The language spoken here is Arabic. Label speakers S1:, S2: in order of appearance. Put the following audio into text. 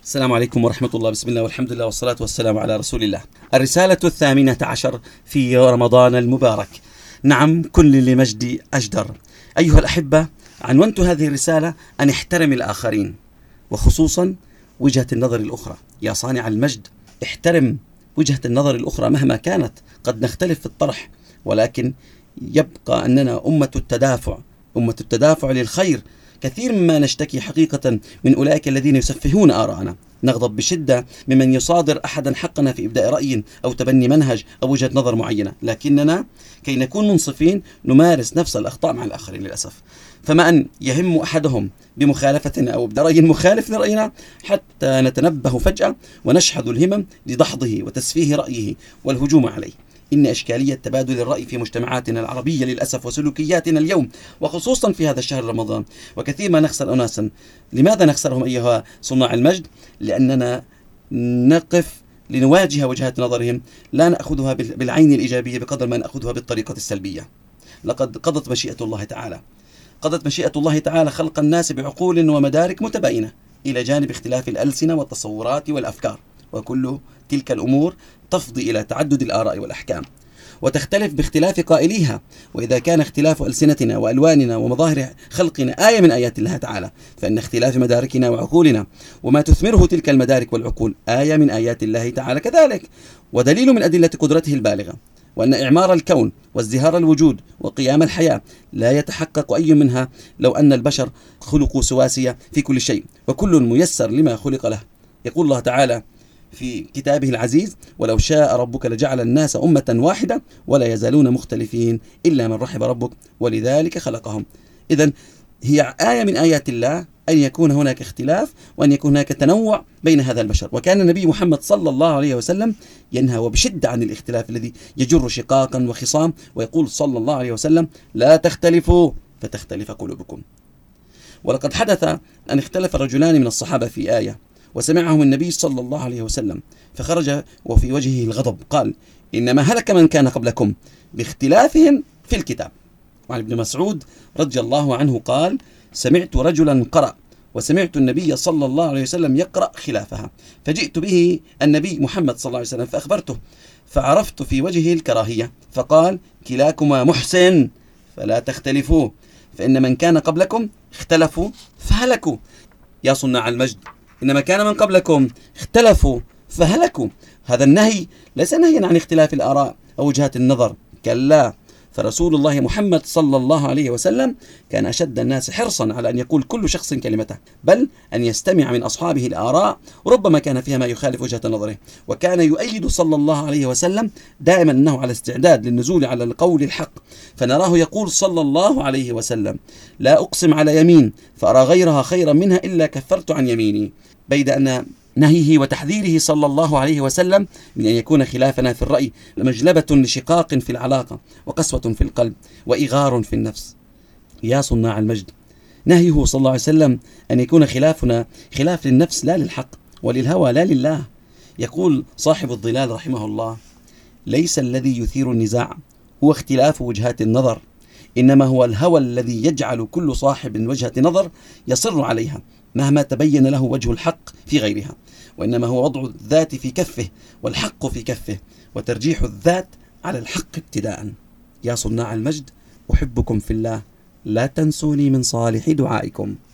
S1: السلام عليكم ورحمة الله. بسم الله والحمد لله والصلاة والسلام على رسول الله. الرسالة 18 في رمضان المبارك. نعم، كل لمجد أجدر. أيها الأحبة، عنونت هذه الرسالة أن احترم الآخرين، وخصوصا وجهة النظر الأخرى. يا صانع المجد، احترم وجهة النظر الأخرى مهما كانت. قد نختلف في الطرح، ولكن يبقى أننا أمة التدافع للخير. كثير مما نشتكي حقيقة من أولئك الذين يسفهون آراءنا. نغضب بشدة ممن يصادر أحدا حقنا في إبداء رأي أو تبني منهج أو وجهة نظر معينة، لكننا كي نكون منصفين نمارس نفس الأخطاء مع الآخرين للأسف. فما أن يهم أحدهم بمخالفتنا أو برأي مخالف لرأينا حتى نتنبه فجأة ونشحذ الهمم لدحضه وتسفيه رأيه والهجوم عليه. إن إشكالية تبادل الرأي في مجتمعاتنا العربية للأسف وسلوكياتنا اليوم، وخصوصا في هذا الشهر رمضان، وكثير ما نخسر أناسا. لماذا نخسرهم أيها صناع المجد؟ لأننا نقف لنواجه وجهات نظرهم، لا نأخذها بالعين الإيجابية بقدر ما نأخذها بالطريقة السلبية. لقد قضت مشيئة الله تعالى خلق الناس بعقول ومدارك متباينة إلى جانب اختلاف الألسنة والتصورات والأفكار، وكل تلك الأمور تفضي إلى تعدد الآراء والأحكام، وتختلف باختلاف قائليها. وإذا كان اختلاف ألسنتنا وألواننا ومظاهر خلقنا آية من آيات الله تعالى، فإن اختلاف مداركنا وعقولنا وما تثمره تلك المدارك والعقول آية من آيات الله تعالى كذلك، ودليل من أدلة قدرته البالغة. وأن إعمار الكون وازدهار الوجود وقيام الحياة لا يتحقق أي منها لو أن البشر خلقوا سواسية في كل شيء، وكل ميسر لما خلق له. يقول الله تعالى في كتابه العزيز: ولو شاء ربك لجعل الناس أمة واحدة ولا يزالون مختلفين إلا من رحم ربك ولذلك خلقهم. إذن هي آية من آيات الله أن يكون هناك اختلاف وأن يكون هناك تنوع بين هذا البشر. وكان النبي محمد صلى الله عليه وسلم ينهى وبشدة عن الاختلاف الذي يجر شقاقا وخصام، ويقول صلى الله عليه وسلم: لا تختلفوا فتختلف قلوبكم. ولقد حدث أن اختلف رجلان من الصحابة في آية، وسمعهم النبي صلى الله عليه وسلم، فخرج وفي وجهه الغضب قال: إنما هلك من كان قبلكم باختلافهم في الكتاب. وعن ابن مسعود رضي الله عنه قال: سمعت رجلا قرأ وسمعت النبي صلى الله عليه وسلم يقرأ خلافها، فجئت به النبي محمد صلى الله عليه وسلم فأخبرته، فعرفت في وجهه الكراهية، فقال: كلاكما محسن فلا تختلفوا، فإن من كان قبلكم اختلفوا فهلكوا. يا صناع المجد، إنما كان من قبلكم اختلفوا فهلكوا. هذا النهي ليس نهيا عن اختلاف الآراء أو وجهات النظر، كلا، فرسول الله محمد صلى الله عليه وسلم كان أشد الناس حرصا على أن يقول كل شخص كلمته، بل أن يستمع من أصحابه الآراء، وربما كان فيها ما يخالف وجهة نظره. وكان يؤيد صلى الله عليه وسلم دائما أنه على استعداد للنزول على القول الحق، فنراه يقول صلى الله عليه وسلم: لا أقسم على يمين فأرى غيرها خيرا منها إلا كفرت عن يميني. بيد أن نهيه وتحذيره صلى الله عليه وسلم من أن يكون خلافنا في الرأي مجلبة لشقاق في العلاقة وقسوة في القلب وإغار في النفس. يا صناع المجد، نهيه صلى الله عليه وسلم أن يكون خلافنا خلاف للنفس لا للحق، وللهوى لا لله. يقول صاحب الظلال رحمه الله: ليس الذي يثير النزاع هو اختلاف وجهات النظر، إنما هو الهوى الذي يجعل كل صاحب وجهة نظر يصر عليها مهما تبين له وجه الحق في غيرها، وإنما هو وضع الذات في كفه والحق في كفه، وترجيح الذات على الحق ابتداء. يا صناع المجد، أحبكم في الله، لا تنسوني من صالح دعائكم.